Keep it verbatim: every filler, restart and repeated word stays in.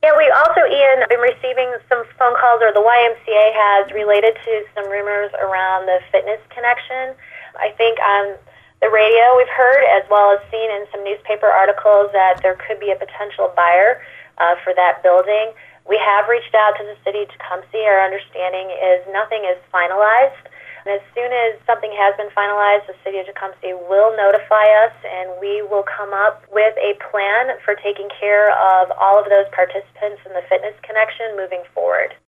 Yeah, we also, Ian, been receiving some phone calls, or the Y M C A has, related to some rumors around the Fitness Connection. I think on the radio we've heard, as well as seen in some newspaper articles, that there could be a potential buyer uh, for that building. We have reached out to the city of Tecumseh. Our understanding is nothing is finalized. And as soon as something has been finalized, the city of Tecumseh will notify us, and we will come up with a plan for taking care of all of those participants in the Fitness Connection moving forward.